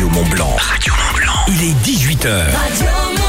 Radio Mont-Blanc. Radio Mont-Blanc. Il est 18h. Radio Mont-Blanc.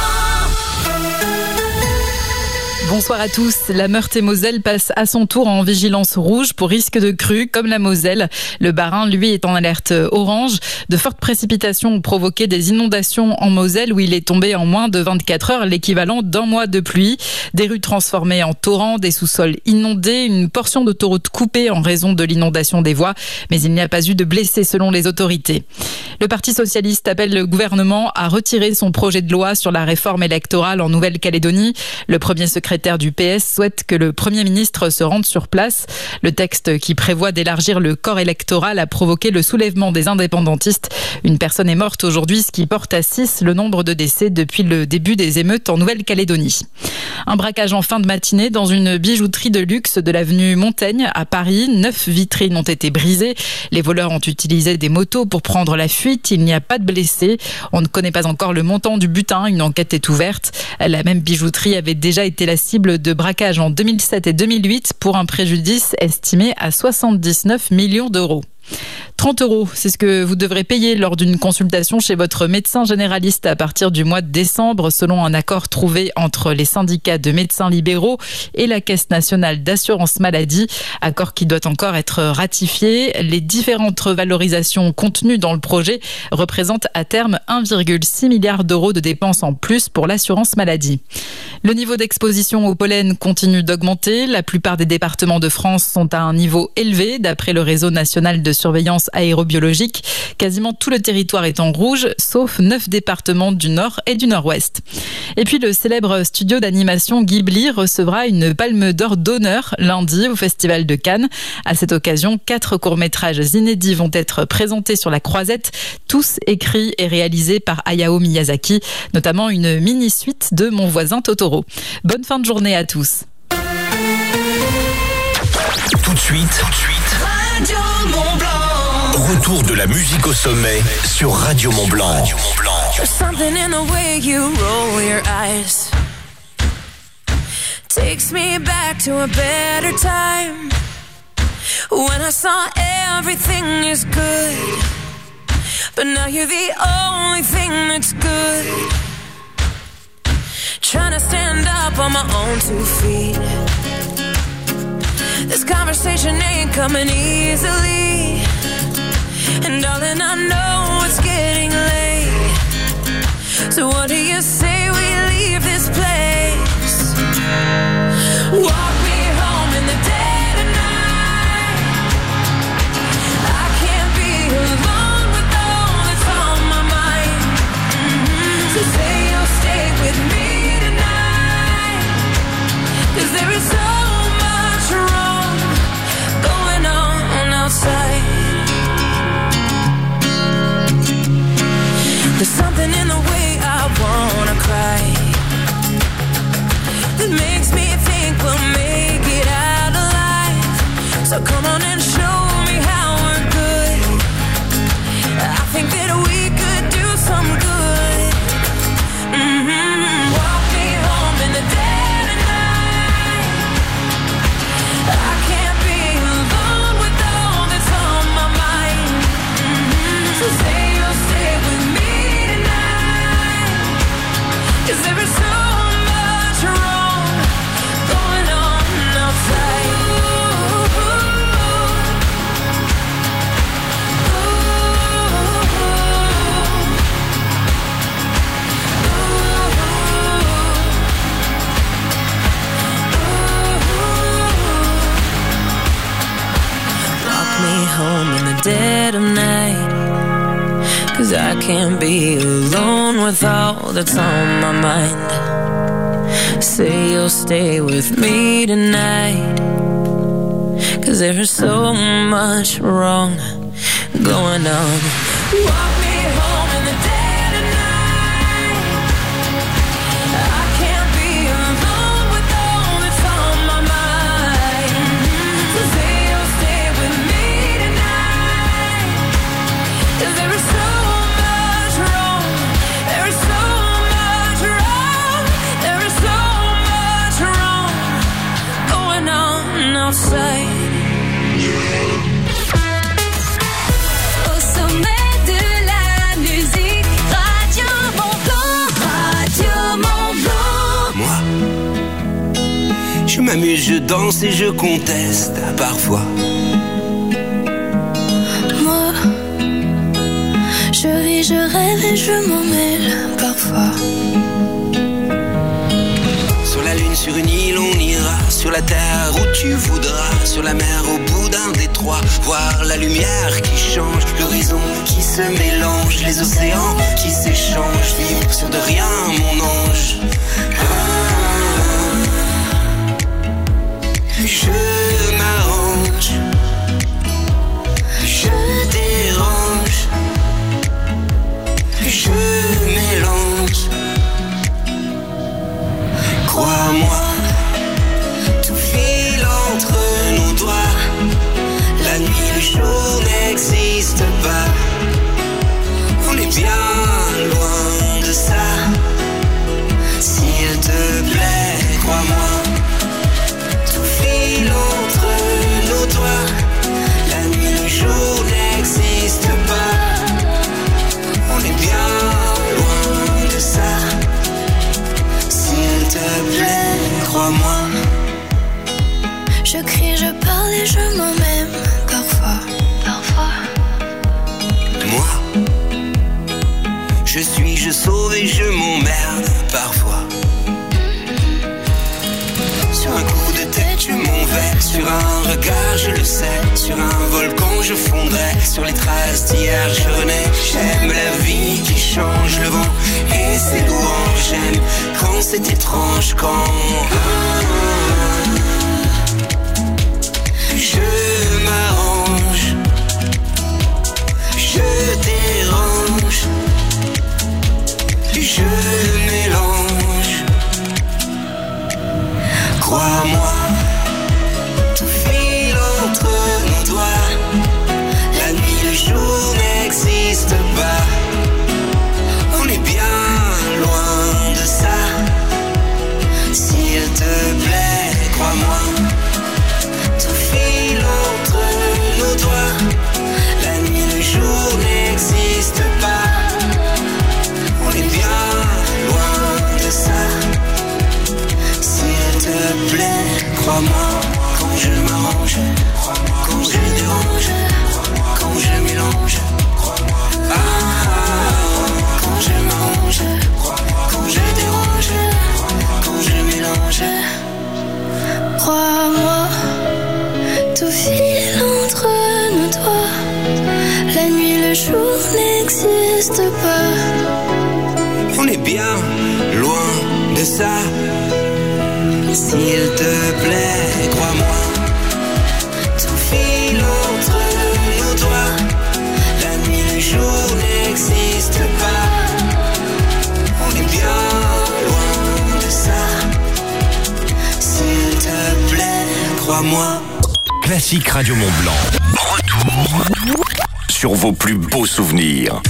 Bonsoir à tous. La Meurthe-et-Moselle passe à son tour en vigilance rouge pour risque de crue, comme la Moselle. Le Bas-Rhin, lui, est en alerte orange. De fortes précipitations ont provoqué des inondations en Moselle, où il est tombé en moins de 24 heures l'équivalent d'un mois de pluie. Des rues transformées en torrents, des sous-sols inondés, une portion d'autoroute coupée en raison de l'inondation des voies. Mais il n'y a pas eu de blessés selon les autorités. Le Parti socialiste appelle le gouvernement à retirer son projet de loi sur la réforme électorale en Nouvelle-Calédonie. Le premier secrétaire du PS souhaite que le Premier ministre se rende sur place. Le texte qui prévoit d'élargir le corps électoral a provoqué le soulèvement des indépendantistes. Une personne est morte aujourd'hui, ce qui porte à 6 le nombre de décès depuis le début des émeutes en Nouvelle-Calédonie. Un braquage en fin de matinée dans une bijouterie de luxe de l'avenue Montaigne à Paris. 9 vitrines ont été brisées. Les voleurs ont utilisé des motos pour prendre la fuite. Il n'y a pas de blessés. On ne connaît pas encore le montant du butin. Une enquête est ouverte. La même bijouterie avait déjà été la cible de braquage en 2007 et 2008 pour un préjudice estimé à 79 millions d'euros. 30 €, c'est ce que vous devrez payer lors d'une consultation chez votre médecin généraliste à partir du mois de décembre, selon un accord trouvé entre les syndicats de médecins libéraux et la Caisse nationale d'assurance maladie. Accord qui doit encore être ratifié. Les différentes revalorisations contenues dans le projet représentent à terme 1,6 milliard d'euros de dépenses en plus pour l'assurance maladie. Le niveau d'exposition au pollen continue d'augmenter. La plupart des départements de France sont à un niveau élevé, d'après le réseau national de surveillance aérobiologique. Quasiment tout le territoire est en rouge, sauf 9 départements du Nord et du Nord-Ouest. Et puis le célèbre studio d'animation Ghibli recevra une palme d'or d'honneur lundi au Festival de Cannes. À cette occasion, 4 courts-métrages inédits vont être présentés sur la croisette, tous écrits et réalisés par Hayao Miyazaki, notamment une mini-suite de Mon voisin Totoro. Bonne fin de journée à tous. Tout de suite. Radio Mont-Blanc. Retour de la musique au sommet sur Radio Mont-Blanc. There's something in the way you roll your eyes. Takes me back to a better time, when I saw everything is good, but now you're the only thing that's good. Trying to stand up on my own 2 feet. This conversation ain't coming easily, and darling, I know it's getting late. So what do you say we leave this place? Walk me home in the dead of night. I can't be alone with all that's on my mind. So say you'll stay with me tonight, 'cause there is so much wrong going on outside. There's something in the way I wanna cry that makes me think we'll make it out alive. So come on and show me how we're good. I think that we could do some good. Walk me home in the dead of night. I can't be alone with all that's on my mind. So say you'll stay with me tonight, 'cause there is so much wrong going on outside. Walk me home in the dead of night, 'cause I can't be alone with all that's on my mind. Say you'll stay with me tonight, 'cause there is so much wrong going on. Walk me home in the dead of night. I can't be alone with all that's on my mind. So say you'll stay with me tonight, 'cause there is so much wrong. There is so much wrong. There is so much wrong going on outside. Au sommet de la m'amuse, je danse et je conteste parfois. Moi, je vis, je rêve et je m'en mêle parfois. Sur la lune, sur une île, on ira. Sur la terre où tu voudras. Sur la mer, au bout d'un détroit. Voir la lumière qui change. L'horizon qui se mélange. Les océans qui s'échangent. Vivre sur de rien, mon ange. Je m'arrange. Je dérange. Je mélange. Crois-moi, tout file entre nos doigts. La nuit, le jour n'existe pas. On est bien loin de ça. S'il te plaît, crois-moi, tout file entre nos doigts. La nuit, le jour n'existe pas. On est bien loin de ça. S'il te plaît, crois-moi. Je crie, je parle et je m'en même parfois. Moi, je suis, je sauve et je m'emmerde parfois. Sur un coup de tête, je m'envers. Sur un regard, je le sais. Sur un volcan, je fondrais. Sur les traces d'hier, je renais. J'aime la vie qui change le vent et ses louanges. J'aime quand c'est étrange, quand je m'arrange. Je dérange. Je mélange. Crois-moi, tout file entre nos doigts. La nuit, le jour n'existe pas. On est bien loin de ça. S'il te plaît, crois-moi, tout file entre nos doigts. La nuit, le jour n'existe pas. On est bien loin de ça. S'il te plaît, crois-moi, quand je m'arrange, quand je dérange, quand je mélange. Quand je m'arrange, quand je dérange, quand je mélange. Crois-moi, tout file entre nos doigts. La nuit, le jour n'existe pas. On est bien loin de ça. S'il te plaît, crois-moi, tout file entre nos doigts. La nuit, le jour n'existe pas. On est bien loin de ça. S'il te plaît, crois-moi. Classique Radio Mont-Blanc. Retour sur vos plus beaux souvenirs.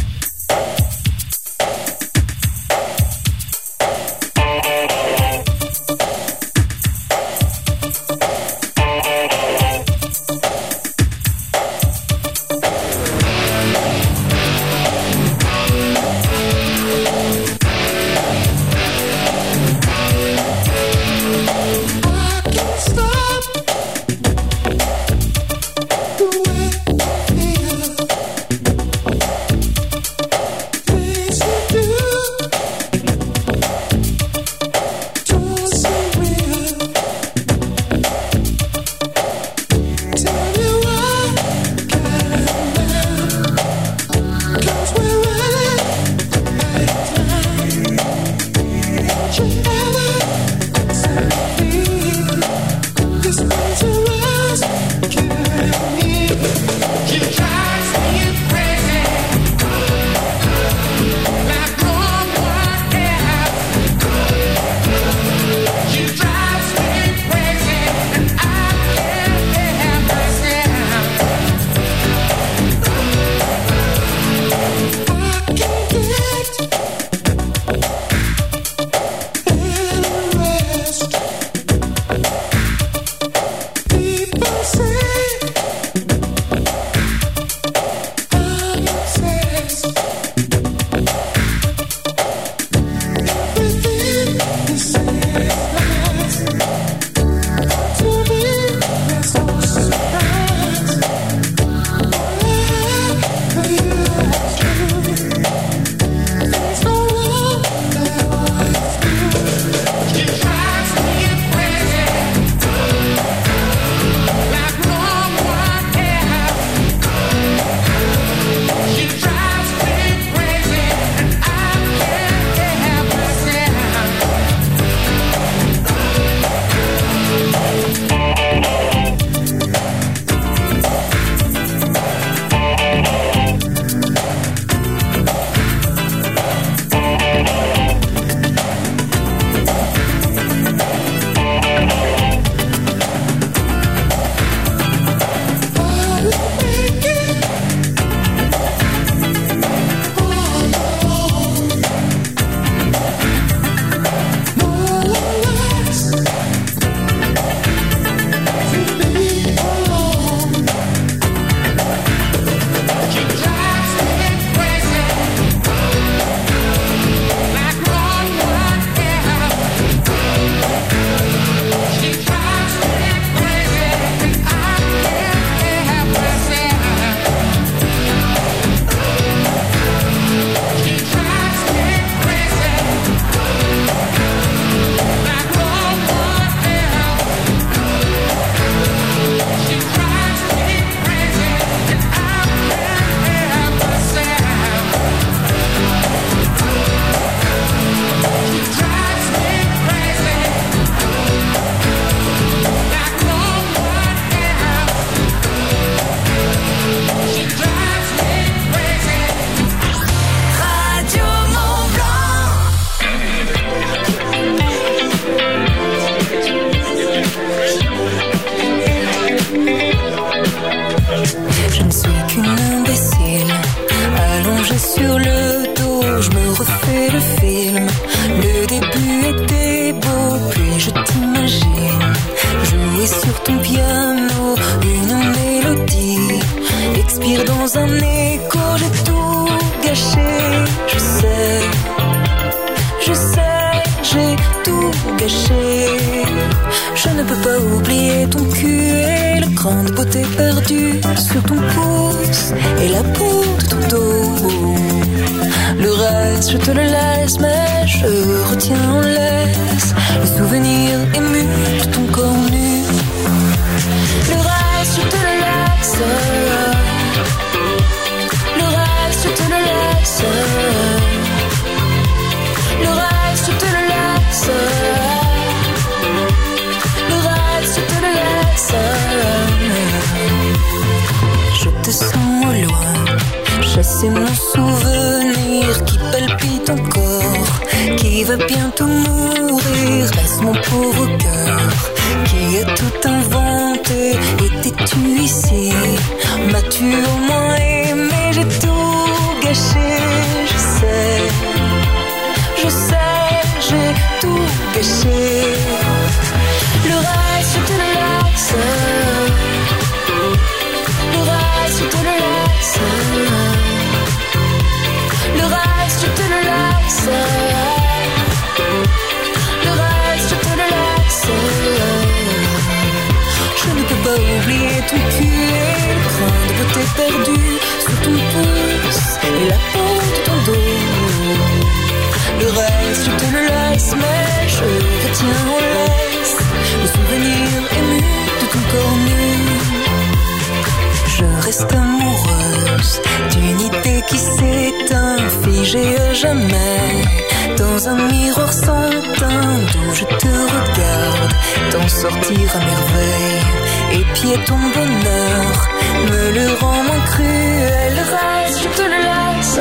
respire dans un écho, j'ai tout gâché. Je sais, j'ai tout gâché. Je ne peux pas oublier ton cul et le cran de beauté perdu sur ton pouce et la peau de ton dos. Le reste, je te le laisse, mais je retiens en laisse le souvenir ému de ton corps nu. Le reste, je te le laisse. Le reste, je te le laisse. Le reste, je te le laisse. Le reste, je te le laisse. Je te sens au loin, chasser mon souvenir qui palpite encore, qui va bientôt mourir. Reste mon pauvre cœur qui a tout inventé. Étais-tu ici? M'as-tu au moins aimé? J'ai tout gâché. Je sais, j'ai tout gâché. Le reste, je te le laisse. Le reste, je te le laisse. Le reste, je te le laisse. Le reste, je te le laisse. Je ne peux pas oublier ton cul et le cran de beauté perdu sur ton pouce et la peau de ton dos. Le reste, je te le laisse, mais je retiens en laisse le souvenir ému de ton corps nu. Je reste amoureuse d'une idée qui s'éteint, figée à jamais dans un miroir sans teint, d'où je te regarde t'en sortir à merveille. Épier ton bonheur me le rend moins cruel. Le reste, je te le laisse.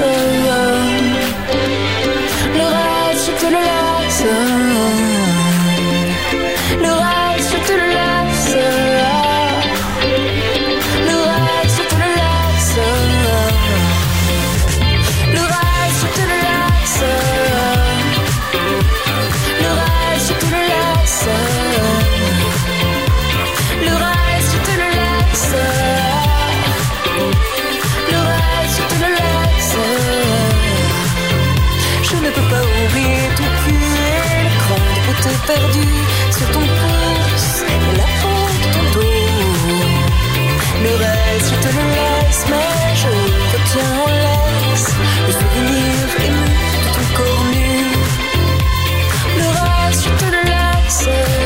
Le reste, je te le laisse. Le reste, je te le laisse. Le reste, je te le laisse. Le reste, je te le laisse. Le reste, je te le laisse. Le reste, je te le laisse. Le reste, je te le laisse. Je ne peux pas oublier ton cul et le cran de beauté perdu sur ton pouce et la peau de ton dos. Le reste, je te le laisse, mais je retiens en laisse le souvenir ému de ton corps nu. Le reste, je te le laisse.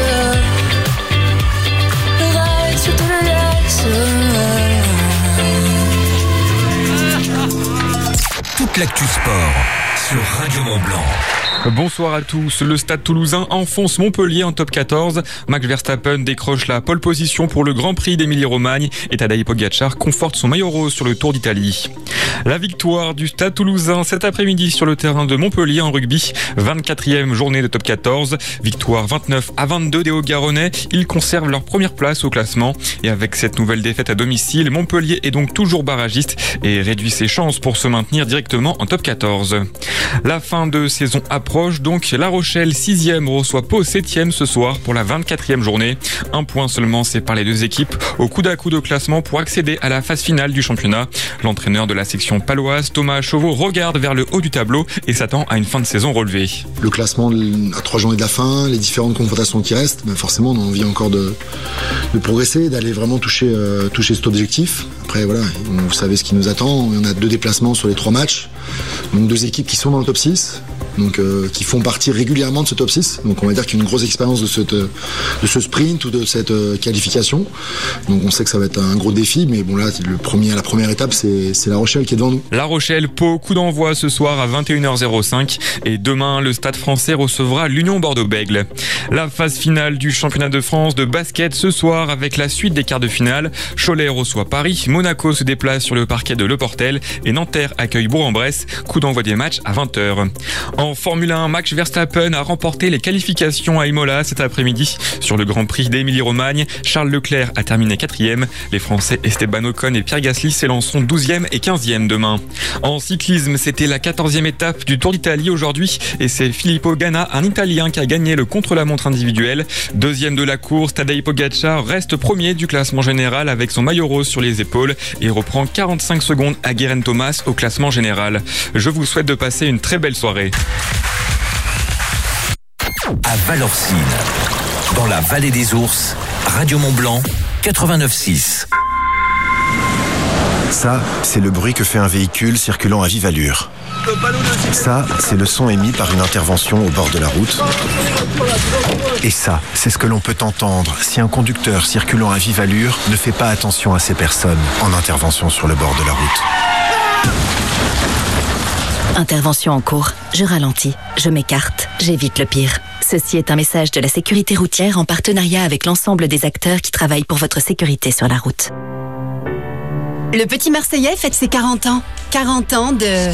Le reste, je te le laisse. Toute l'actu sport sur Radio Mont-Blanc. Bonsoir à tous. Le Stade Toulousain enfonce Montpellier en top 14. Max Verstappen décroche la pole position pour le Grand Prix d'Émilie-Romagne et Tadej Pogacar conforte son maillot rose sur le Tour d'Italie. La victoire du Stade Toulousain cet après-midi sur le terrain de Montpellier en rugby. 24e journée de top 14. Victoire 29-22 des Hauts-Garonnais. Ils conservent leur première place au classement. Et avec cette nouvelle défaite à domicile, Montpellier est donc toujours barragiste et réduit ses chances pour se maintenir directement en top 14. La fin de saison approche, donc La Rochelle 6e reçoit Pau 7e ce soir pour la 24e journée. Un point seulement sépare les deux équipes au coude à coude au classement pour accéder à la phase finale du championnat. L'entraîneur de la section paloise, Thomas Chauveau, regarde vers le haut du tableau et s'attend à une fin de saison relevée. Le classement à 3 journées de la fin, les différentes confrontations qui restent, forcément on a envie encore de progresser, d'aller vraiment toucher cet objectif. Après voilà, vous savez ce qui nous attend, on a 2 déplacements sur les 3 matchs, donc 2 équipes qui sont dans le top 6. Donc qui font partie régulièrement de ce top 6. Donc on va dire qu'il y a une grosse expérience de ce sprint ou de cette qualification. Donc on sait que ça va être un gros défi, mais bon là la première étape c'est La Rochelle qui est devant nous. La Rochelle, Pau, coup d'envoi ce soir à 21h05 et demain le Stade Français recevra l'Union Bordeaux-Bègles. La phase finale du championnat de France de basket ce soir avec la suite des quarts de finale. Cholet reçoit Paris, Monaco se déplace sur le parquet de Le Portel et Nanterre accueille Bourg-en-Bresse. Coup d'envoi des matchs à 20h. En Formule 1, Max Verstappen a remporté les qualifications à Imola cet après-midi. Sur le Grand Prix d'Émilie-Romagne, Charles Leclerc a terminé 4e. Les Français Esteban Ocon et Pierre Gasly s'élanceront 12e et 15e demain. En cyclisme, c'était la 14e étape du Tour d'Italie aujourd'hui et c'est Filippo Ganna, un Italien, qui a gagné le contre-la-montre individuel. Deuxième de la course, Tadej Pogačar reste premier du classement général avec son maillot rose sur les épaules et reprend 45 secondes à Geraint Thomas au classement général. Je vous souhaite de passer une très belle soirée. À Valorcine, dans la vallée des ours, Radio Mont-Blanc, 89.6. Ça, c'est le bruit que fait un véhicule circulant à vive allure. Ça, c'est le son émis par une intervention au bord de la route. Et ça, c'est ce que l'on peut entendre si un conducteur circulant à vive allure ne fait pas attention à ces personnes en intervention sur le bord de la route. Intervention en cours. Je ralentis, je m'écarte, j'évite le pire. Ceci est un message de la sécurité routière en partenariat avec l'ensemble des acteurs qui travaillent pour votre sécurité sur la route. Le petit Marseillais fête ses 40 ans. 40 ans de...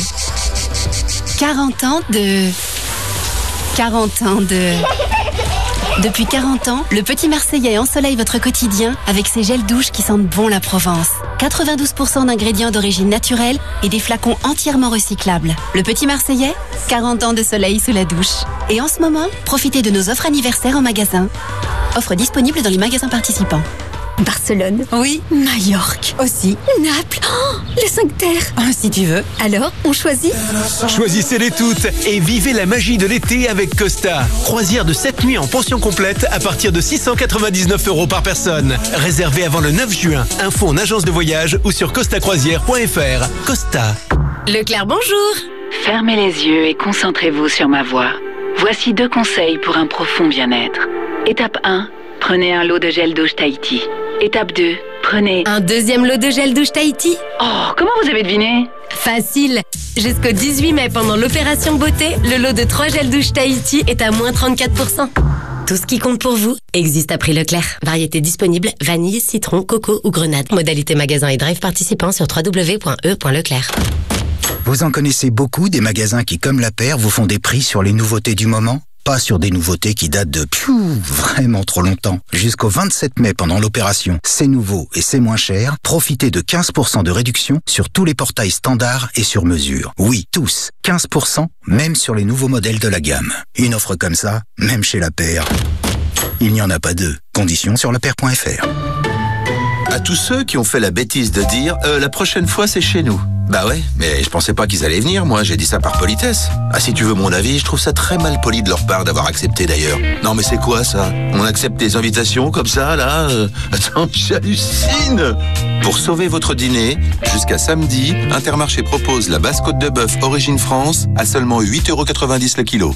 Depuis 40 ans, le petit Marseillais ensoleille votre quotidien avec ses gels douches qui sentent bon la Provence. 92% d'ingrédients d'origine naturelle et des flacons entièrement recyclables. Le petit Marseillais, 40 ans de soleil sous la douche. Et en ce moment, profitez de nos offres anniversaires en magasin. Offres disponibles dans les magasins participants. Barcelone. Oui. Majorque. Aussi. Naples. Oh, les 5 terres. Oh, si tu veux. Alors, on choisit? Choisissez-les toutes et vivez la magie de l'été avec Costa. Croisière de 7 nuits en pension complète à partir de 699 € par personne. Réservé avant le 9 juin. Info en agence de voyage ou sur costacroisière.fr. Costa. Leclerc, bonjour. Fermez les yeux et concentrez-vous sur ma voix. Voici 2 conseils pour un profond bien-être. Étape 1, prenez un lot de gel douche Tahiti. Étape 2, prenez... Un deuxième lot de gel douche Tahiti. Oh, comment vous avez deviné? Facile. Jusqu'au 18 mai, pendant l'opération beauté, le lot de 3 gels douche Tahiti est à moins 34%. Tout ce qui compte pour vous existe à prix Leclerc. Variété disponible, vanille, citron, coco ou grenade. Modalité magasin et drive participant sur www.e.leclerc. Vous en connaissez beaucoup des magasins qui, comme la paire, vous font des prix sur les nouveautés du moment? Pas sur des nouveautés qui datent de vraiment trop longtemps. Jusqu'au 27 mai pendant l'opération C'est nouveau et c'est moins cher, profitez de 15% de réduction sur tous les portails standards et sur mesure. Oui, tous. 15%, même sur les nouveaux modèles de la gamme. Une offre comme ça, même chez la paire, il n'y en a pas deux. Conditions sur lapaire.fr. À tous ceux qui ont fait la bêtise de dire la prochaine fois c'est chez nous. Bah ouais, mais je pensais pas qu'ils allaient venir, moi, j'ai dit ça par politesse. Ah, si tu veux mon avis, je trouve ça très mal poli de leur part d'avoir accepté d'ailleurs. Non mais c'est quoi ça? On accepte des invitations comme ça, là Attends, j'hallucine. Pour sauver votre dîner, jusqu'à samedi, Intermarché propose la basse côte de bœuf Origine France à seulement 8,90 € le kilo.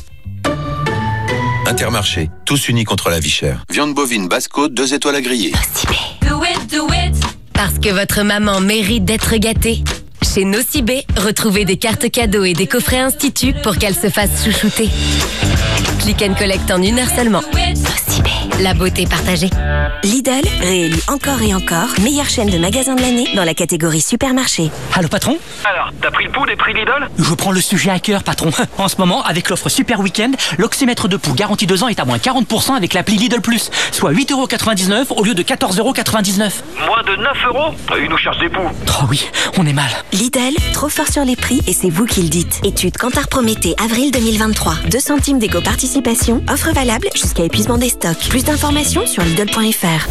Intermarché, tous unis contre la vie chère. Viande bovine basse côte, 2 étoiles à griller. Do it. Parce que votre maman mérite d'être gâtée. Chez Nocibé, retrouvez des cartes cadeaux et des coffrets institut pour qu'elle se fasse chouchouter. Click and collect en 1 heure seulement. Nocibé, la beauté partagée. Lidl, réélu encore et encore, meilleure chaîne de magasins de l'année dans la catégorie supermarché. Allô patron? Alors, t'as pris le pouls des prix Lidl? Je prends le sujet à cœur patron. En ce moment, avec l'offre Super Week-end, l'oxymètre de pouls garanti 2 ans est à moins 40% avec l'appli Lidl Plus, soit 8,99 € au lieu de 14,99 €. Moins de 9 €? Ils nous cherchent des poux. Oh oui, on est mal. Lidl, trop fort sur les prix et c'est vous qui le dites. Étude Kantar Prométhée, avril 2023. 2 centimes d'éco-participation, offre valable jusqu'à épuisement des stocks. Plus d'informations sur Lidl.fr.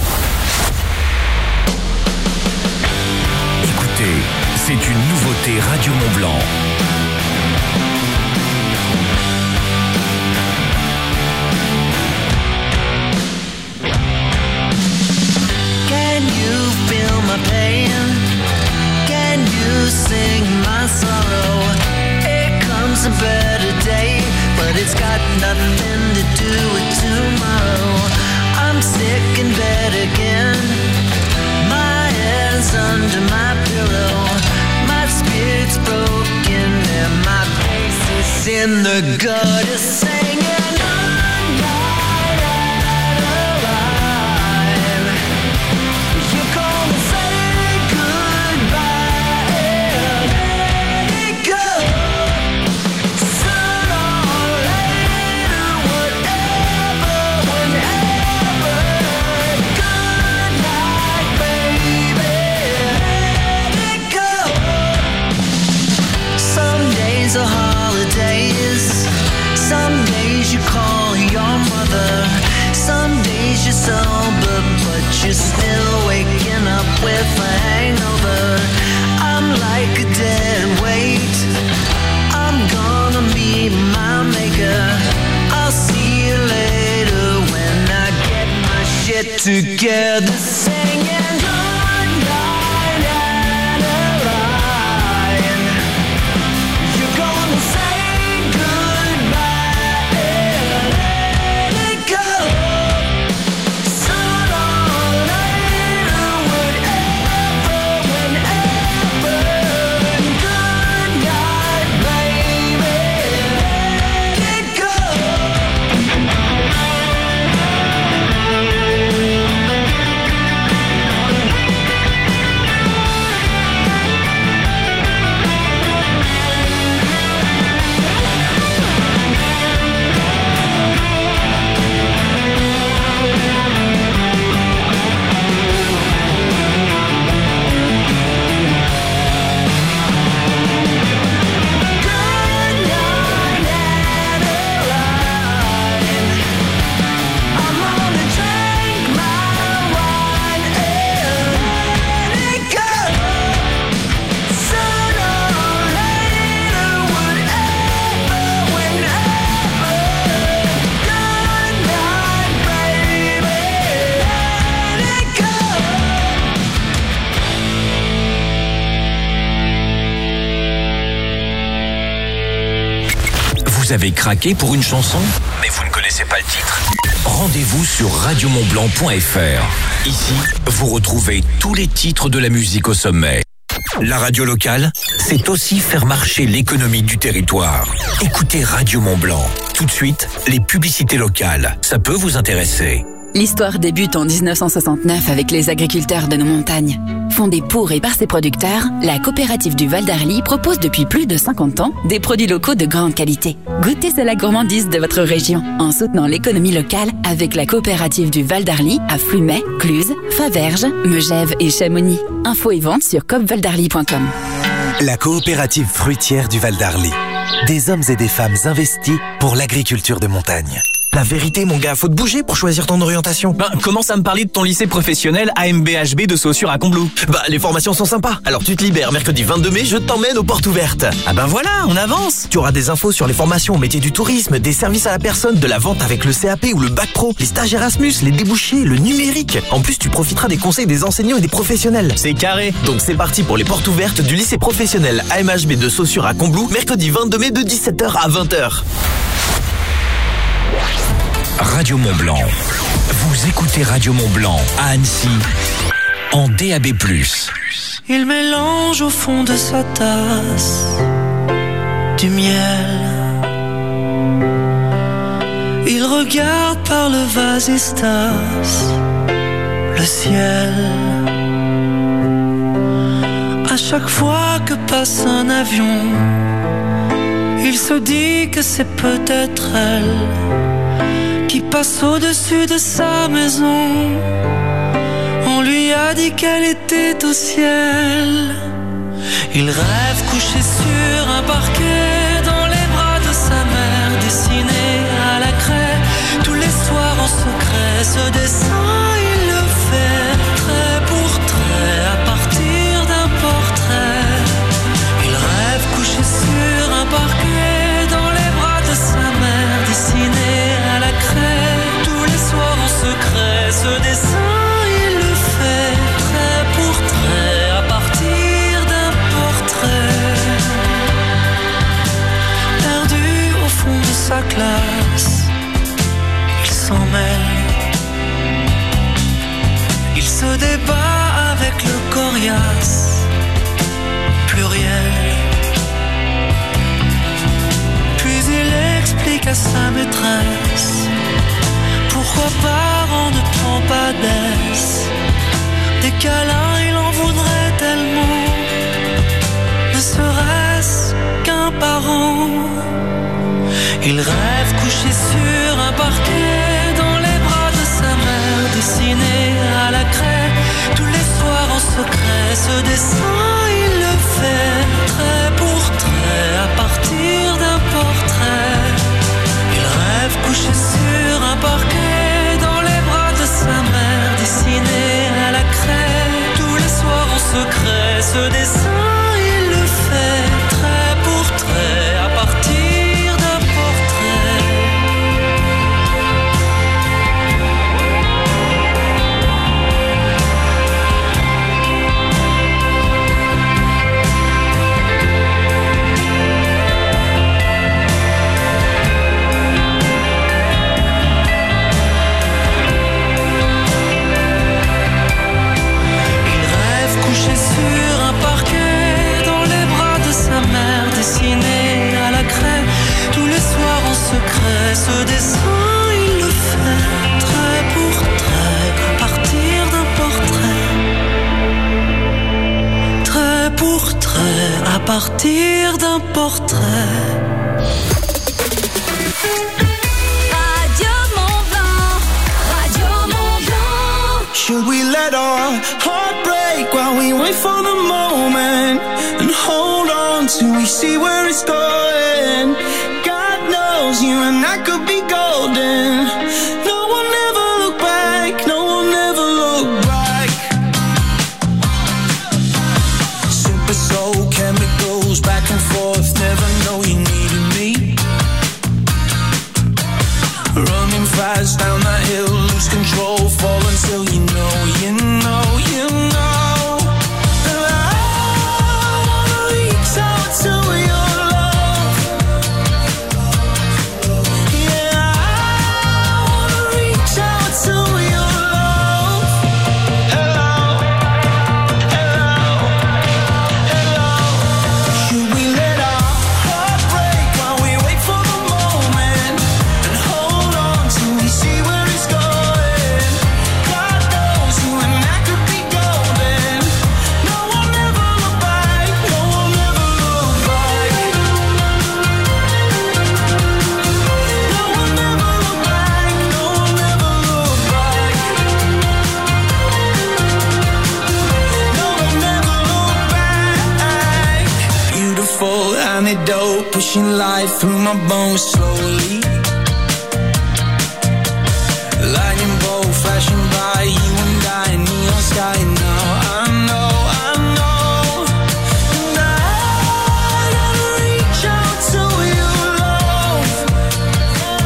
Écoutez, c'est une nouveauté Radio Mont-Blanc. Can you feel my pain? Can you sing my sorrow? Here comes a better day, but it's got nothing to do with tomorrow. I'm sick in bed again. My head's under my pillow. My spirit's broken and my face is in the gutter singing. Sun together singing good night, Adeline. You're gonna say goodbye and let it go. Sooner or later, whenever. Good night, baby, let it go. Vous avez craqué pour une chanson, mais vous ne connaissez pas le titre? Rendez-vous sur radiomontblanc.fr. Ici, vous retrouvez tous les titres de la musique au sommet. La radio locale, c'est aussi faire marcher l'économie du territoire. Écoutez Radio Mont-Blanc. Tout de suite, les publicités locales. Ça peut vous intéresser. L'histoire débute en 1969 avec les agriculteurs de nos montagnes. Fondée pour et par ses producteurs, la coopérative du Val d'Arly propose depuis plus de 50 ans des produits locaux de grande qualité. Goûtez à la gourmandise de votre région en soutenant l'économie locale avec la coopérative du Val d'Arly à Flumet, Cluse, Faverges, Megève et Chamonix. Infos et ventes sur coopvaldarly.com. La coopérative fruitière du Val d'Arly. Des hommes et des femmes investis pour l'agriculture de montagne. La vérité, mon gars, faut te bouger pour choisir ton orientation. Commence à me parler de ton lycée professionnel AMBHB de Saussure à Combloux. Les formations sont sympas. Alors tu te libères, mercredi 22 mai, je t'emmène aux portes ouvertes. Voilà, on avance. Tu auras des infos sur les formations au métier du tourisme, des services à la personne, de la vente avec le CAP ou le Bac Pro, les stages Erasmus, les débouchés, le numérique. En plus, tu profiteras des conseils des enseignants et des professionnels. C'est carré. Donc c'est parti pour les portes ouvertes du lycée professionnel AMHB de Saussure à Combloux, mercredi 22 mai de 17h à 20h. Radio Mont-Blanc. Vous écoutez Radio Mont-Blanc à Annecy en DAB+. Il mélange au fond de sa tasse du miel. Il regarde par le vasistas le ciel. À chaque fois que passe un avion, il se dit que c'est peut-être elle qui passe au-dessus de sa maison. On lui a dit qu'elle était au ciel. Il rêve couché sur un parquet dans les bras de sa mère, dessiné à la craie. Tous les soirs en secret, ce dessin il le fait trait pour trait à partir d'un portrait. Il rêve couché sur un parquet dans les bras de sa mère, dessiné à la craie. Tous les soirs en secret, ce dessin il le fait trait pour trait à partir d'un portrait. Perdu au fond de sa classe, il s'en mêle. Il se débat avec le coriace pluriel. Puis il explique à sa maîtresse pourquoi parent ne prend pas d'aise. Des câlins il en voudrait tellement, ne serait-ce qu'un parent. Il rêve couché sur un parquet dans les bras de sa mère, dessiné à la craie. Tous les soirs en secret, ce dessin il le fait trait pour trait à partir d'un portrait. Il rêve couché sur un parquet dans les bras de sa mère, dessiné à la craie. Tous les soirs en secret, ce dessin il le fait trait pour trait à partir d'un portrait. partir d'un portrait. Should we let our heart break while we wait for the moment and hold on till we see where it's going? God knows you and I could be golden. No one ever look back, no one ever look back. Super soul chemicals back and forth, never know you needed me. Running fast down that hill, lose control, fall until you know, you know, you know. And I wanna reach out to your love. Yeah, I wanna reach out to your love. Hello, hello, hello. Should we let our heart break while we wait for the moment and hold on till we see where it's going? God knows you and I could be golden. No one ever look back, no one ever look back. No one ever look back, no one ever look back. No one ever look back. Beautiful antidote, pushing life through my bones slowly. Lightning bolt flashing by, you and I, neon sky now. I know, I know. And I gotta reach out to your love. And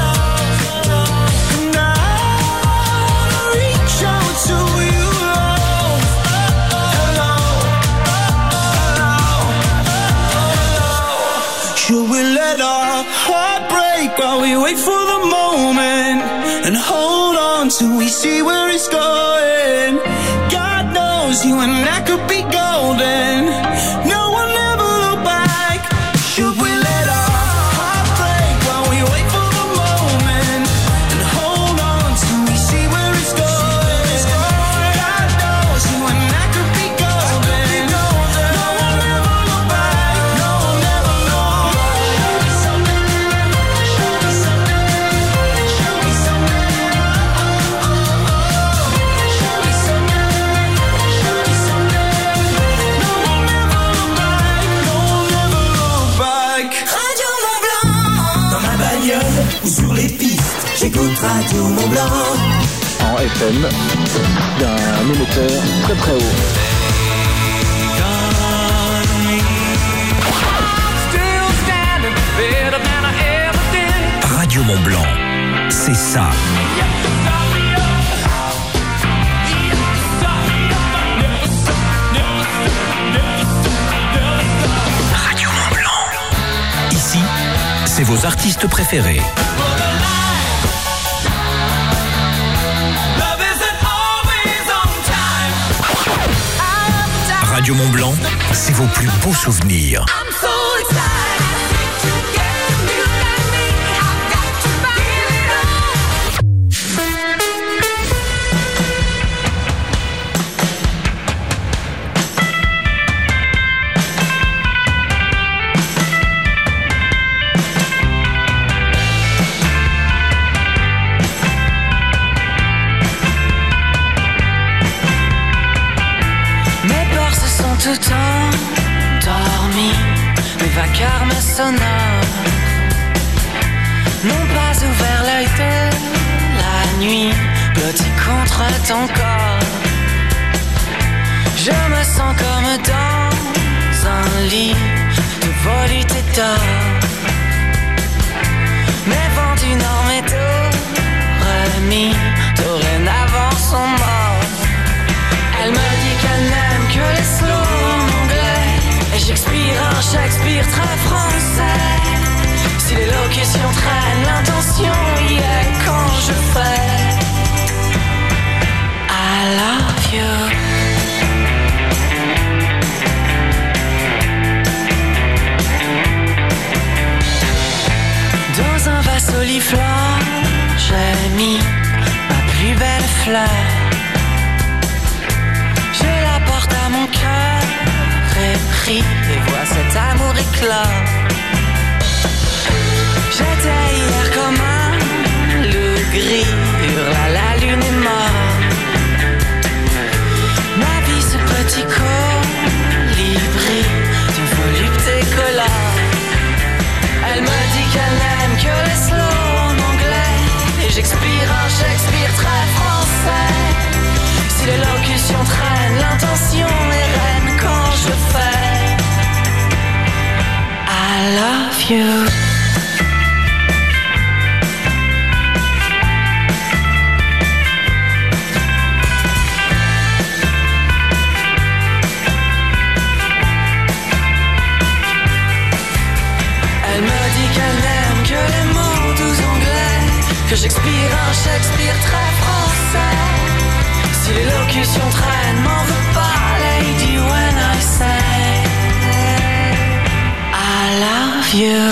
I gotta reach out to your love. Hello, hello. Should we let our heart break while we wait for the moment and hold on till we see where it's going? God knows you and I could be golden. No one ever look back. Should we let our heart break while we wait for the moment and hold on till we see where it's going? God knows you and I could be golden. No one ever look back. No one ever look back. Show me something. Show me something. Show me something. Show me something. No one ever look back. No one ever look back. Radio Mont Blanc. Dans ma bagnole ou sur les pistes, j'écoute Radio Mont Blanc. En FM, d'un émetteur très très haut. Still standing better than I ever did. Radio Mont Blanc, c'est ça. Radio Mont Blanc. Ici, c'est vos artistes préférés. Radio Mont Blanc, c'est vos plus beaux souvenirs. Mes peurs se sont tout endormies, mes vacarmes sonores n'ont pas ouvert l'œil de la nuit, blotti contre ton corps. Je me sens comme dans un lit de volupté d'or. Mes vents du nord, mes remis, dorénavant sont morts. Elle me dit qu'elle n'aime que les slows en anglais, et j'expire un Shakespeare très français. Si l'élocution traîne, l'intention y est quand je fais I love you. Dans un vase oliflant, j'ai mis ma plus belle fleur. Je la porte à mon cœur épris et vois cet amour éclat. J'étais hier comme un loup gris, hurle la lune est morte. Ma vie ce petit colibri de volupté collante. Elle me dit qu'elle n'aime que les slow en anglais, et j'expire un Shakespeare très français. Si l'élocution traîne, l'intention est reine quand je fais I love you. Elle me dit qu'elle n'aime que les mots doux anglais, que j'expire un Shakespeare très français. Si l'élocution traîne, m'en veux pas, lady, when I say I love you.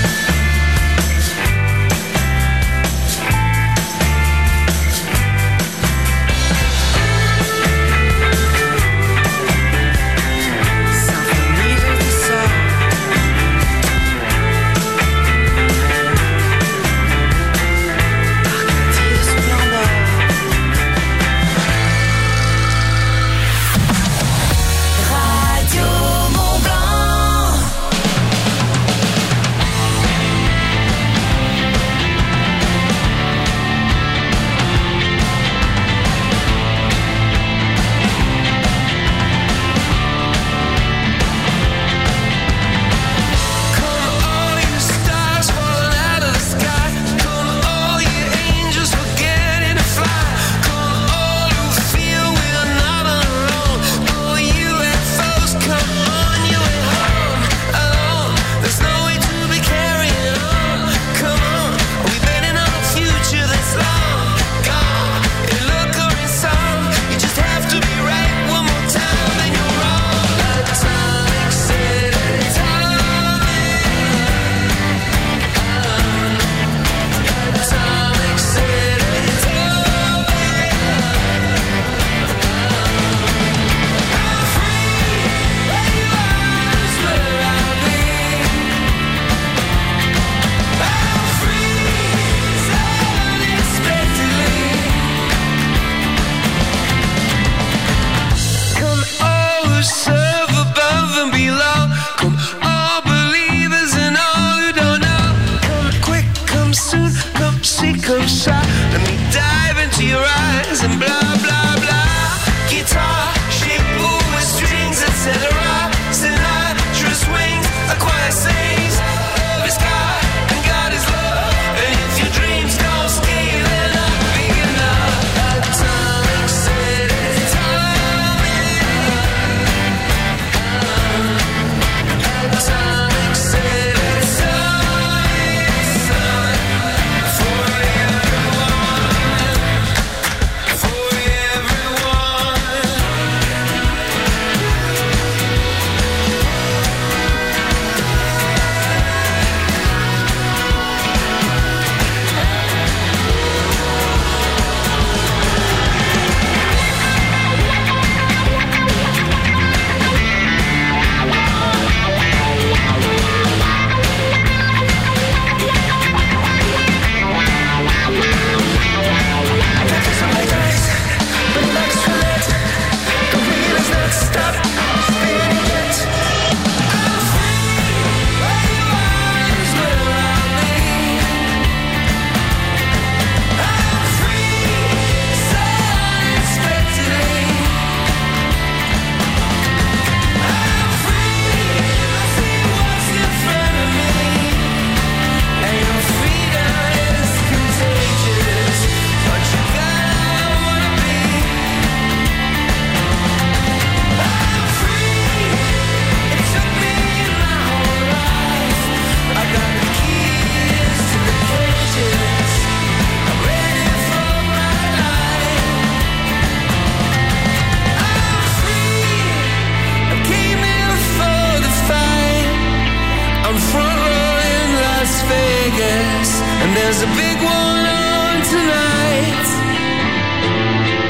There's a big one on tonight.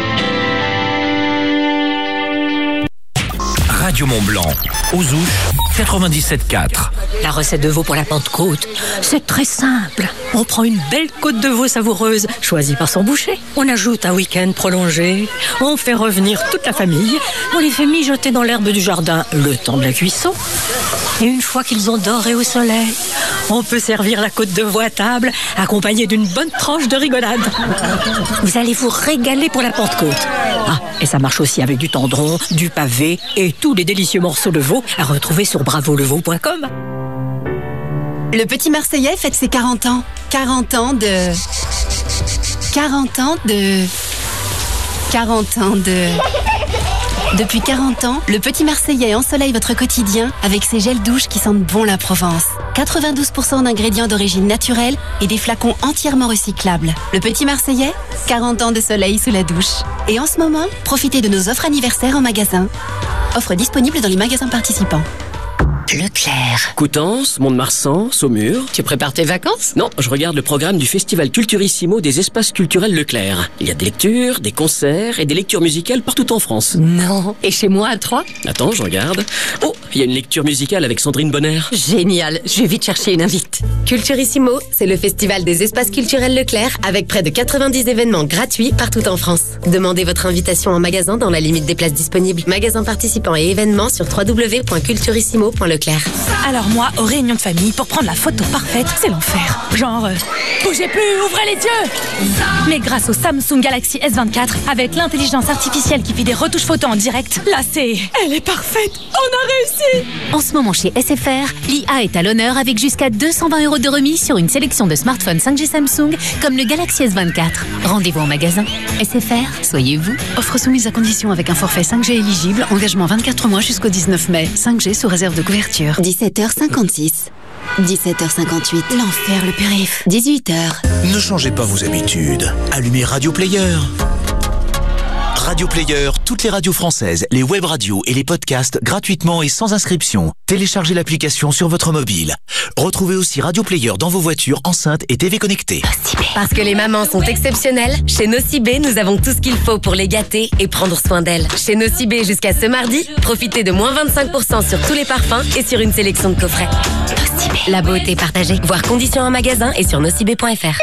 Radio Mont Blanc, aux Ouches, 97.4. La recette de veau pour la Pentecôte, c'est très simple. On prend une belle côte de veau savoureuse, choisie par son boucher. On ajoute un week-end prolongé. On fait revenir toute la famille. On les fait mijoter dans l'herbe du jardin le temps de la cuisson. Et une fois qu'ils ont doré au soleil, on peut servir la côte de veau à table, accompagnée d'une bonne tranche de rigolade. Vous allez vous régaler pour la Pentecôte. Ah, et ça marche aussi avec du tendron, du pavé et tous les délicieux morceaux de veau à retrouver sur bravoleveau.com. Le Petit Marseillais fête ses 40 ans. 40 ans de... Depuis 40 ans, le Petit Marseillais ensoleille votre quotidien avec ses gels douches qui sentent bon la Provence. 92% d'ingrédients d'origine naturelle et des flacons entièrement recyclables. Le Petit Marseillais, 40 ans de soleil sous la douche. Et en ce moment, profitez de nos offres anniversaires en magasin. Offre disponible dans les magasins participants. Leclerc. Coutances, Mont-de-Marsan, Saumur. Tu prépares tes vacances? Non, je regarde le programme du Festival Culturissimo des espaces culturels Leclerc. Il y a des lectures, des concerts et des lectures musicales partout en France. Non. Et chez moi à Troyes? Attends, je regarde. Oh, il y a une lecture musicale avec Sandrine Bonner. Génial, je vais vite chercher une invite. Culturissimo, c'est le festival des espaces culturels Leclerc avec près de 90 événements gratuits partout en France. Demandez votre invitation en magasin dans la limite des places disponibles. Magasins participants et événements sur www.culturissimo.leclerc. Alors moi, aux réunions de famille, pour prendre la photo parfaite, c'est l'enfer. Genre, bougez plus, ouvrez les yeux. Mais grâce au Samsung Galaxy S24, avec l'intelligence artificielle qui fait des retouches photos en direct, là elle est parfaite. On a réussi. En ce moment chez SFR, l'IA est à l'honneur avec jusqu'à 220 € de remise sur une sélection de smartphones 5G Samsung comme le Galaxy S24. Rendez-vous en magasin. SFR, soyez vous. Offre soumise à condition avec un forfait 5G éligible, engagement 24 mois jusqu'au 19 mai. 5G sous réserve de couverture. 17h56. 17h58. L'enfer, le périph'. 18h. Ne changez pas vos habitudes. Allumez Radio Player. Radio Player, toutes les radios françaises, les web radios et les podcasts gratuitement et sans inscription. Téléchargez l'application sur votre mobile. Retrouvez aussi Radio Player dans vos voitures, enceintes et TV connectées. Parce que les mamans sont exceptionnelles, chez Nocibé, nous avons tout ce qu'il faut pour les gâter et prendre soin d'elles. Chez Nocibé, jusqu'à ce mardi, profitez de moins 25% sur tous les parfums et sur une sélection de coffrets. Nocibé. La beauté partagée. Voir conditions en magasin et sur nocibé.fr.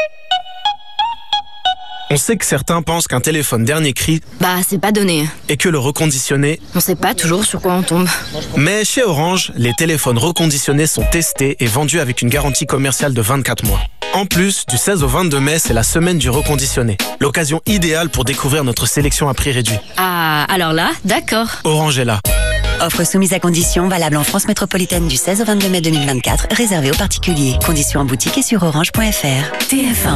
On sait que certains pensent qu'un téléphone dernier cri, c'est pas donné. Et que le reconditionné, on sait pas toujours sur quoi on tombe. Mais chez Orange, les téléphones reconditionnés sont testés et vendus avec une garantie commerciale de 24 mois. En plus, du 16 au 22 mai, c'est la semaine du reconditionné. L'occasion idéale pour découvrir notre sélection à prix réduit. Ah, alors là, d'accord. Orange est là. Offre soumise à condition, valable en France métropolitaine du 16 au 22 mai 2024, réservée aux particuliers. Conditions en boutique et sur orange.fr. TF1.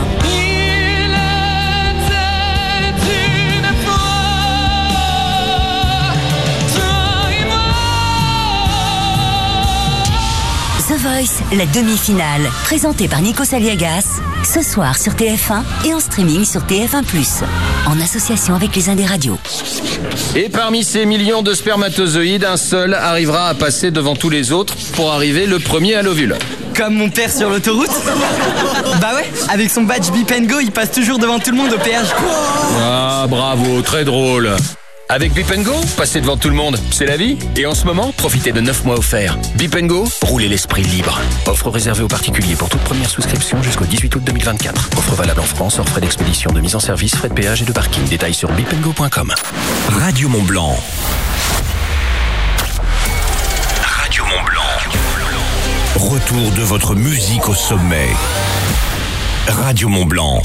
The Voice, la demi-finale, présentée par Nico Saliagas, ce soir sur TF1 et en streaming sur TF1+, en association avec les Indes Radios. Et parmi ces millions de spermatozoïdes, un seul arrivera à passer devant tous les autres pour arriver le premier à l'ovule. Comme mon père sur l'autoroute. Bah ouais, avec son badge Beep & Go, il passe toujours devant tout le monde au péage. Ah, bravo, très drôle. Avec Beep & Go, passer devant tout le monde, c'est la vie. Et en ce moment, profitez de 9 mois offerts. Beep & Go, roulez l'esprit libre. Offre réservée aux particuliers pour toute première souscription jusqu'au 18 août 2024. Offre valable en France, hors frais d'expédition, de mise en service, frais de péage et de parking. Détails sur beepandgo.com. Radio Mont Blanc. Radio Mont Blanc. Retour de votre musique au sommet. Radio Mont Blanc.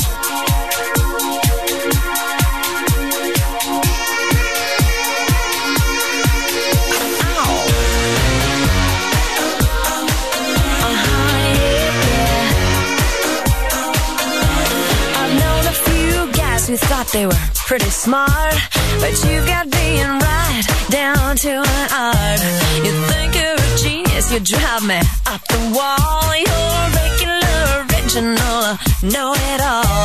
Who thought they were pretty smart, but you've got being right down to an art. You think you're a genius, you drive me up the wall. You're regular, original, know it all.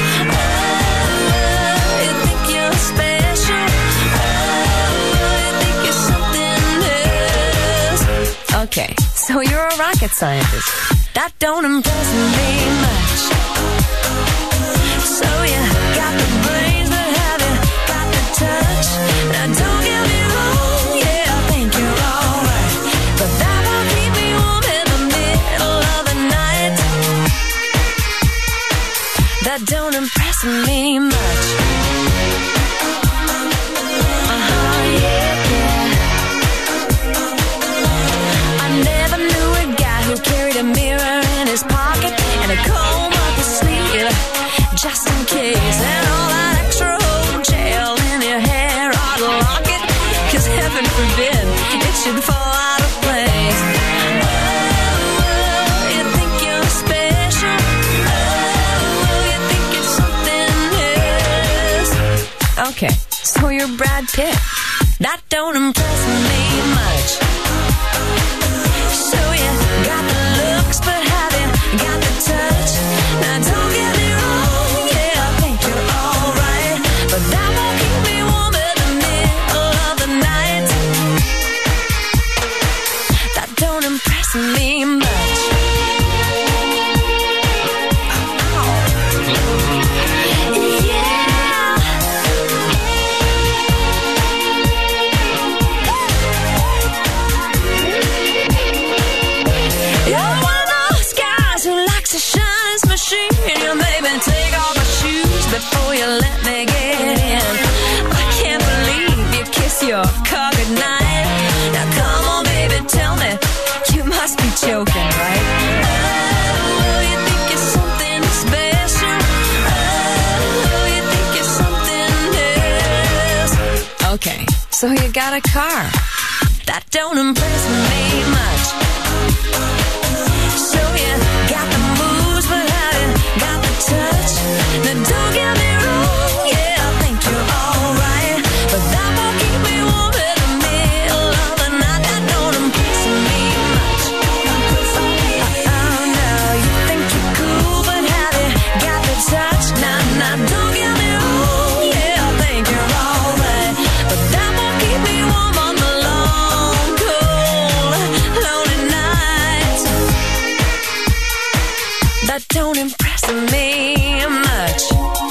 Oh, you think you're special. Oh, you think you're something else. Okay, so you're a rocket scientist. That don't impress me much. So you got the brains, but have you got the touch? Now don't get me wrong, yeah, I think you're alright, but that days and all that extra gel in your hair. I'd lock it, 'cause heaven forbid it should fall out of place. Oh, you think you're special? Oh, you think it's something else? Okay, so you're Brad Pitt. That don't impress me much. So you got the looks, but have you got the touch? Now don't get me wrong, yeah, I think you're alright, but that won't keep me warm in the middle of the night. That don't impress me much. You're one of those guys who likes to shine his machine. You made me take off my shoes before you let me get in. I can't believe you kiss your car goodnight. Now come on, baby, tell me, you must be joking, right? Oh, you think you're something special? Oh, you think you're something else? Okay, so you got a car. That don't impress me much. So you got the moves, but have you got the touch? Now don't get me wrong, yeah, I think you're alright, but that won't keep me warm in the middle of the night. That don't impress me much. Oh no, you think you're cool, but have you got the touch? Now don't get me wrong, yeah, I think you're alright, but that won't keep me warm on the long, cold, lonely nights. That don't impress me much.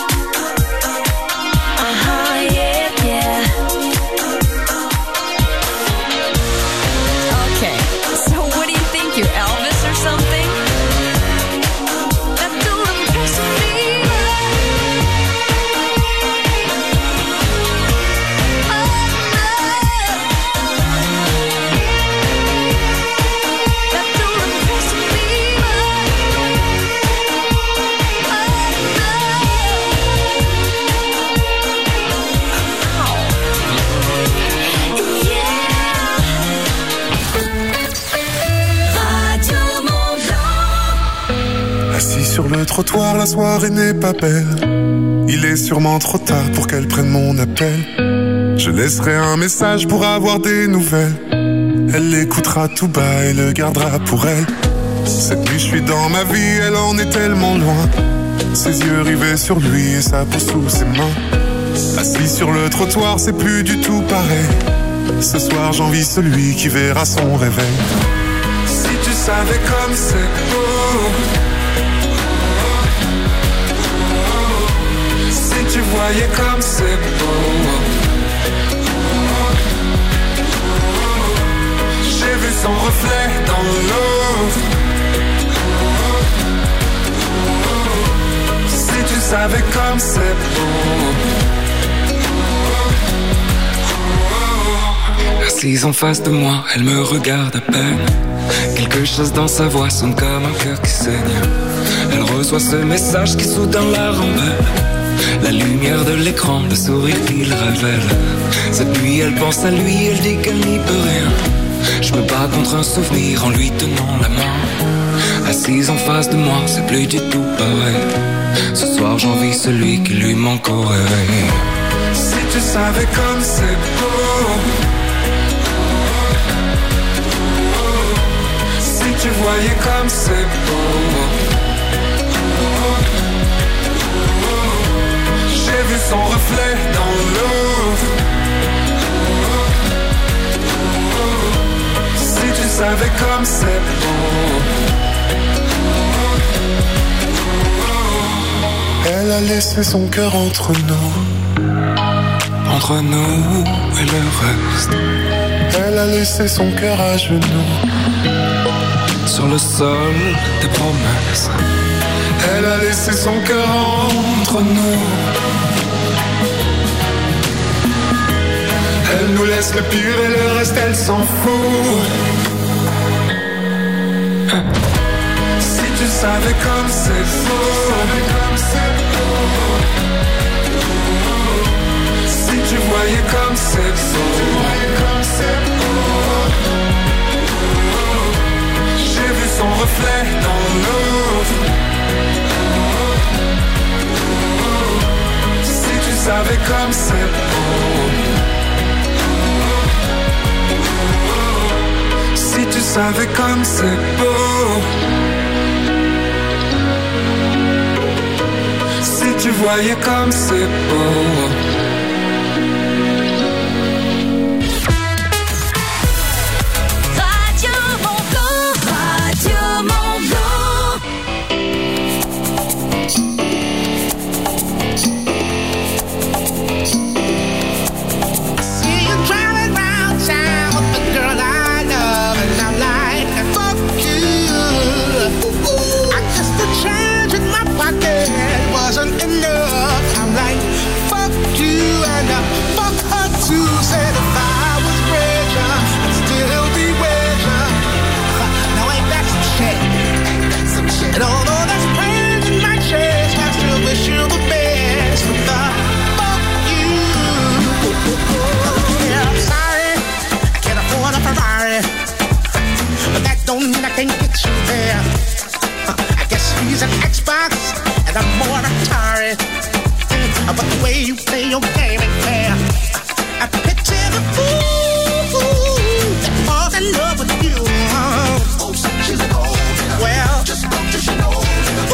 Yeah, yeah. Okay, so what do you think, you're Elvis or something? That don't impress me That don't impress me Assis sur le trottoir, la soirée n'est pas belle. Il est sûrement trop tard pour qu'elle prenne mon appel. Je laisserai un message pour avoir des nouvelles. Elle l'écoutera tout bas et le gardera pour elle. Cette nuit je suis dans ma vie, elle en est tellement loin. Ses yeux rivés sur lui et sa peau sous ses mains. Assis sur le trottoir, c'est plus du tout pareil. Ce soir j'envie celui qui verra son réveil. Si tu savais comme c'est beau, si tu voyais comme c'est beau. J'ai vu son reflet dans l'eau. Si tu savais comme c'est beau. Assise en face de moi, elle me regarde à peine. Quelque chose dans sa voix sonne comme un cœur qui saigne. Elle reçoit ce message qui soudain la rend belle. La lumière de l'écran, le sourire qu'il révèle. Cette nuit elle pense à lui, elle dit qu'elle n'y peut rien. Je me bats contre un souvenir en lui tenant la main. Assise en face de moi, c'est plus du tout pareil. Ce soir j'envie celui qui lui manque au réveil. Si tu savais comme c'est beau. Si tu voyais comme c'est beau. J'ai vu son reflet dans l'eau. Si tu savais comme c'est beau. Elle a laissé son cœur entre nous et le reste. Elle a laissé son cœur à genoux sur le sol des promesses. Elle a laissé son cœur entre nous. Elle nous laisse le pire et le reste elle s'en fout. Si tu savais comme c'est faux. tu voyais comme c'est beau. J'ai vu son reflet dans l'eau. Si tu savais comme c'est beau. Si tu savais comme c'est beau. Si tu voyais comme c'est beau. Radio Mont-Blanc, Radio Mont-Blanc. See you driving round town with the girl I love, and I'm like, fuck you. I guess the change in my pocket wasn't enough. I'm like, fuck you and fuck her too. Said if I was richer, I'd still be richer. Now ain't that some shit? And although there's pain in my chest, I still wish you the best. But the fuck you. Yeah, I'm sorry, I can't afford a Ferrari, but that don't mean I can't get you there. I guess he's an Xbox and I'm more Atari. But the way you play your game ain't fair. I picture the fool that falls in love with you. Oh, she's a gold digger. Well, just what does she know?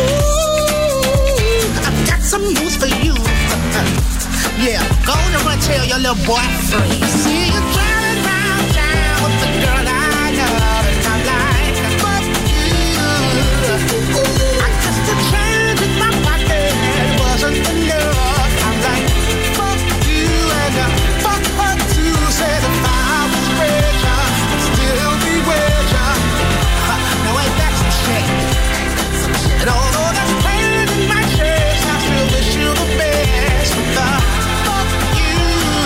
Ooh, I've got some news for you. Yeah, go on and tell your little boy free. See you driving round town with the girl I love, and I'm like, fuck you. I guess the change in my pocket wasn't enough. I'm like, fuck you and fuck her too. Said if I was richer, I'd still be richer. Now ain't that some shit? And although that's pain in my chest, I still wish you the best. But the fuck you.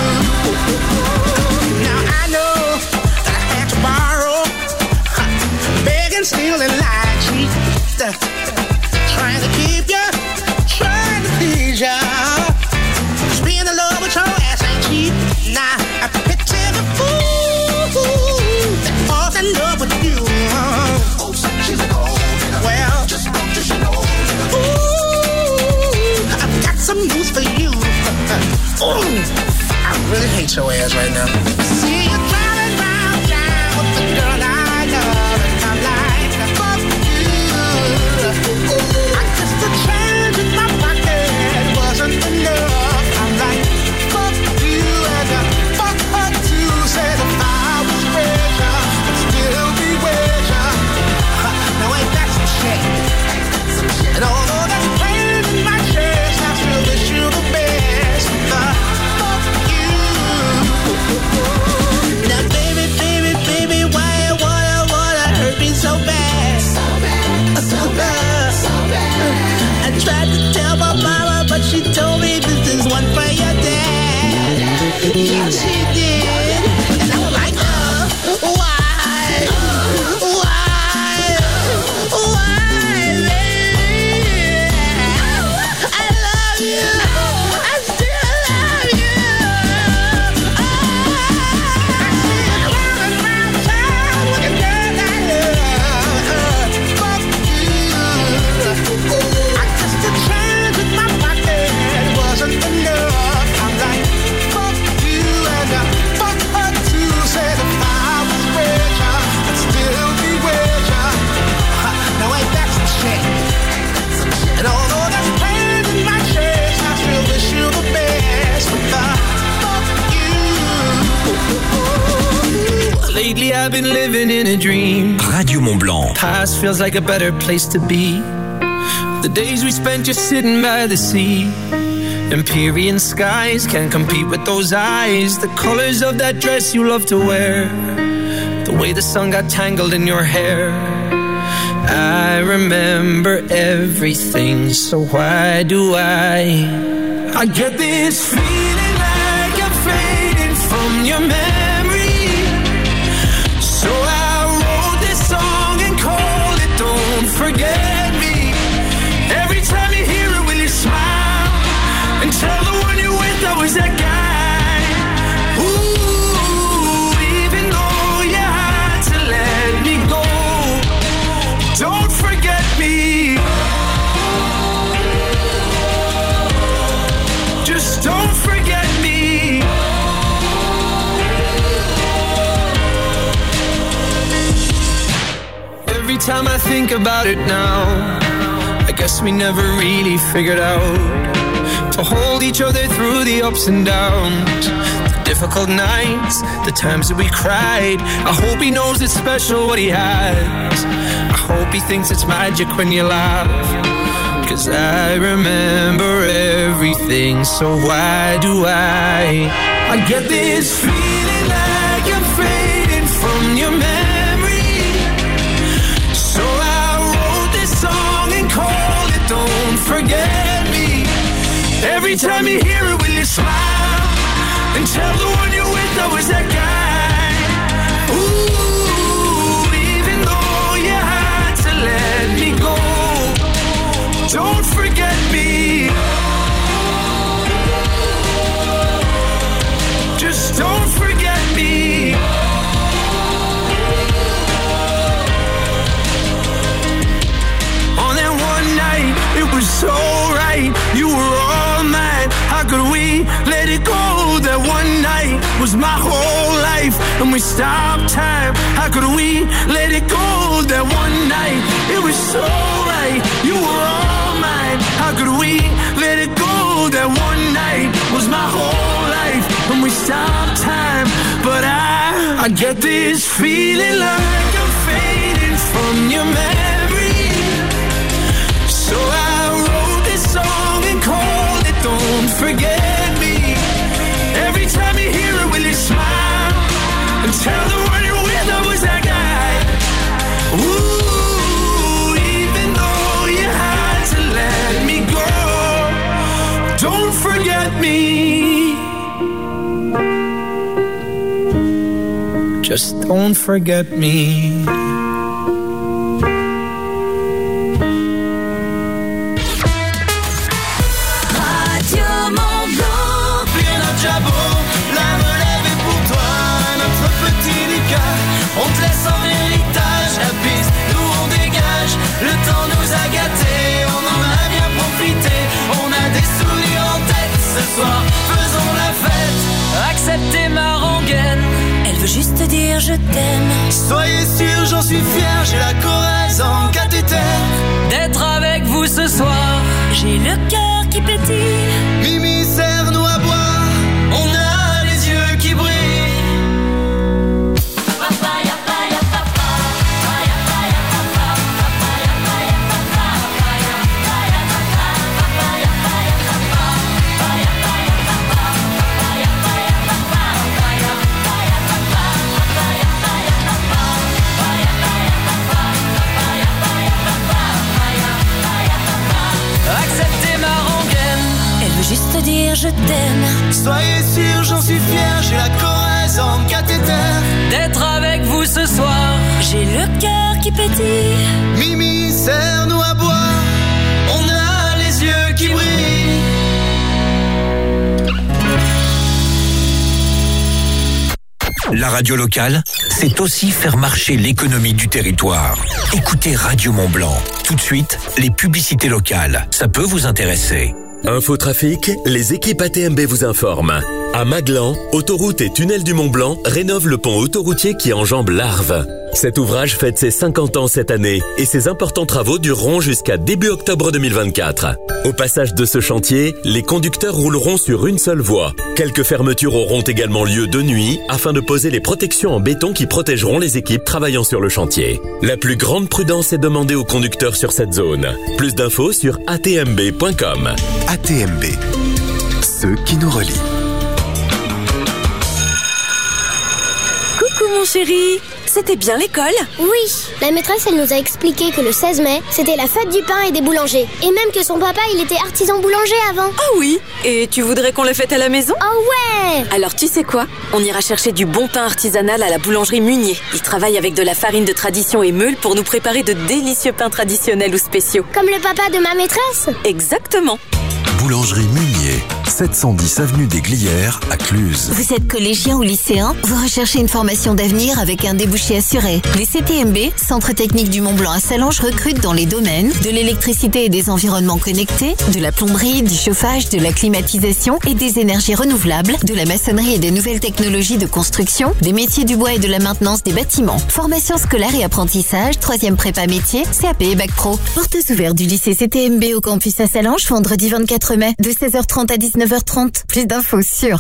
Now I know that I had to borrow, beg and steal and lie, cheat, trying to keep you, trying to please ya. Just being in love with your ass ain't cheap. Nah, I picture the fool that falls in love with you. Oh, she's a gold digger. Well, just what does she know? Ooh, I've got some news for you. Ooh, I really hate your ass right now. See you driving round town with the girl I love, and I'm like, fuck you. I guess the change in my pocket wasn't enough. I'm like, fuck you and fuck her too. Said if I was richer, I'd still be richer. Now ain't that some shit? And although that's pain in my chest, I still wish you the best. The fuck you. Now baby, baby, baby, why you wanna hurt me so bad? So bad, so bad, so bad. I tried to tell my mama, but she told me this is one for your dad. Yeah, she did. And I was like, why? Why, baby? I love you. I still love you. I see you driving around town with a girl I love. Fuck you. I guess the change in my pocket wasn't enough. I'm like, fuck you and fuck her too. Said if I was richer, I'd still be richer. Now ain't that some shit? And although that's pain in my chest, I still wish you the best. But the fuck you. Lately I've been living in a dream. Radio Mont-Blanc. Past feels like a better place to be. The days we spent just sitting by the sea. Empyrean skies can't compete with those eyes. The colors of that dress you love to wear. The way the sun got tangled in your hair. I remember everything, so why do I get this feeling like I'm fading from your memory. So I wrote this song and called it Don't Forget Me. Every time you hear it, will you smile and tell the one you're with I was that guy Every time I think about it now, I guess we never really figured out to hold each other through the ups and downs, the difficult nights, the times that we cried. I hope he knows it's special what he has. I hope he thinks it's magic when you laugh, 'cause I remember everything, so why do I get this feeling like I'm fading from your memory. So I wrote this song and called it Don't Forget Me. Every time you hear it, will you smile and tell the one you're with I was that guy? Ooh, even though you had to let me go, don't forget me. Just don't forget me. On that one night, it was so right. You were all mine. How could we let it go? That one night was my whole life, and we stopped time. How could we let it go? That one night, it was so right. You were all mine. How could we let it go? That one night was my whole life, and we stopped time. But I get this feeling like I'm fading from your memory. So I wrote this song and called it Don't Forget Me. Every time you hear it, will you smile and tell the one you're with I was that guy? Ooh, even though you had to let me go, don't forget me. Just don't forget me. On te laisse en héritage la piste, nous on dégage. Le temps nous a gâtés, on en a bien profité. On a des souvenirs en tête, ce soir faisons la fête. Acceptez ma rengaine, elle veut juste dire je t'aime. Soyez sûr, j'en suis fier, j'ai la Corrèze en cathéter. D'être avec vous ce soir, j'ai le cœur qui pétille. Mimi, serre-nous à boire, on a les yeux qui brillent. Acceptez ma rengaine, elle veut juste dire je t'aime. Soyez sûr, j'en suis fier, j'ai la Corrèze en cathéter. D'être avec vous ce soir, j'ai le cœur qui pétille. Mimi, serre-nous à boire, on a les yeux qui brillent. La radio locale, c'est aussi faire marcher l'économie du territoire. Écoutez Radio Mont-Blanc. Tout de suite, les publicités locales. Ça peut vous intéresser. Infotrafic, les équipes ATMB vous informent. À Maglan, Autoroute et Tunnel du Mont-Blanc rénovent le pont autoroutier qui enjambe l'Arve. Cet ouvrage fête ses 50 ans cette année et ses importants travaux dureront jusqu'à début octobre 2024. Au passage de ce chantier, les conducteurs rouleront sur une seule voie. Quelques fermetures auront également lieu de nuit afin de poser les protections en béton qui protégeront les équipes travaillant sur le chantier. La plus grande prudence est demandée aux conducteurs sur cette zone. Plus d'infos sur atmb.com. ATMB, ceux qui nous relient. Coucou mon chéri, c'était bien l'école? Oui, la maîtresse elle nous a expliqué que le 16 mai, c'était la fête du pain et des boulangers. Et même que son papa il était artisan boulanger avant. Ah oui, et tu voudrais qu'on le fête à la maison? Ah ouais! Alors tu sais quoi? On ira chercher du bon pain artisanal à la boulangerie Munier. Ils travaillent avec de la farine de tradition et meule pour nous préparer de délicieux pains traditionnels ou spéciaux. Comme le papa de ma maîtresse? Exactement. Boulangerie Munier, 710 avenue des Glières à Cluses. Vous êtes collégien ou lycéen? Vous recherchez une formation d'avenir avec un débouché assuré? Les CTMB, Centre technique du Mont-Blanc à Sallanches, recrutent dans les domaines de l'électricité et des environnements connectés, de la plomberie, du chauffage, de la climatisation et des énergies renouvelables, de la maçonnerie et des nouvelles technologies de construction, des métiers du bois et de la maintenance des bâtiments. Formation scolaire et apprentissage, 3e prépa métier, CAP et Bac Pro. Portes ouvertes du lycée CTMB au campus à Sallanches, vendredi 24 mai, de 16h30 à 19h30. Plus d'infos sur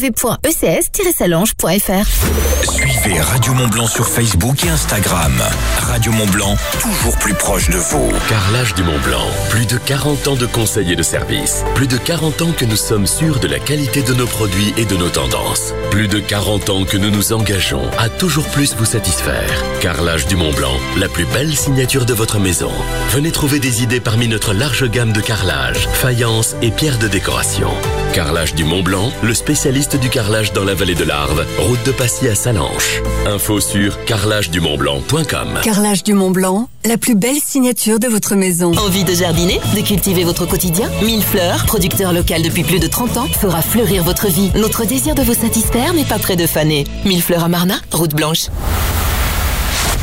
www.ecs-sallanches.fr. Suivez Radio Mont-Blanc sur Facebook et Instagram. Radio Mont-Blanc, toujours plus proche de vous. Carrelage du Mont-Blanc. Plus de 40 ans de conseils et de services. Plus de 40 ans que nous sommes sûrs de la qualité de nos produits et de nos tendances. Plus de 40 ans que nous nous engageons à toujours plus vous satisfaire. Carrelage du Mont-Blanc, la plus belle signature de votre maison. Venez trouver des idées parmi notre large gamme de carrelage, faïence et pierres de décoration. Carrelage du Mont-Blanc, le spécialiste du carrelage dans la vallée de l'Arve, route de Passy à Sallanches. Info sur carrelagedumontblanc.com. Carrelage du Mont-Blanc, la plus belle signature de votre maison. Envie de jardiner, de cultiver votre quotidien? Millefleurs, producteur local depuis plus de 30 ans, fera fleurir votre vie. Notre désir de vous satisfaire n'est pas près de faner. Millefleurs à Marna, route blanche.